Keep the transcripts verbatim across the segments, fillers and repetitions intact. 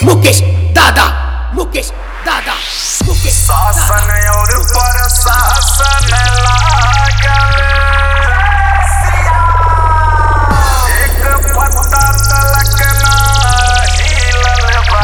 मुकेश दादा मुकेश दादा मुकेश शासन और प्रशासन लागल एक पत्ता तलक ना हिलल बा।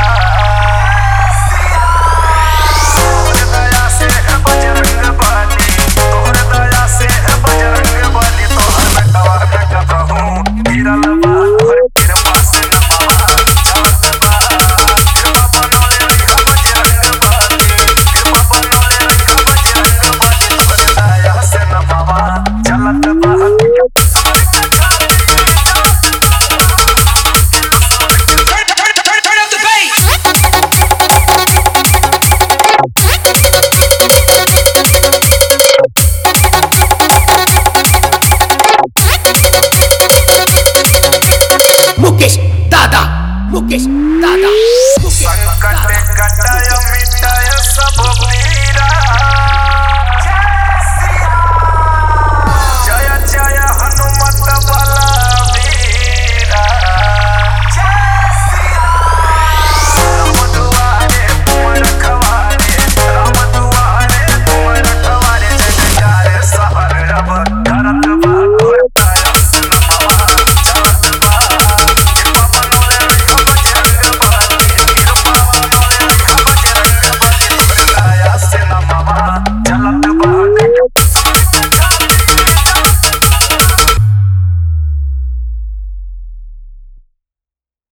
तोहर दया से है बजरंग बली, तोहर दया से है बजरंग बली, तोहर बेटवा के कहूँ गिरल बा। तोहर कृपा से नमवा चलत बा, कृपा बनौले रहिया बजरंग बली, कृपा बनौले रहिया बजरंग बली, तोहर दया से नमवा चलत बा। मुकेश दादा मुकेश दादा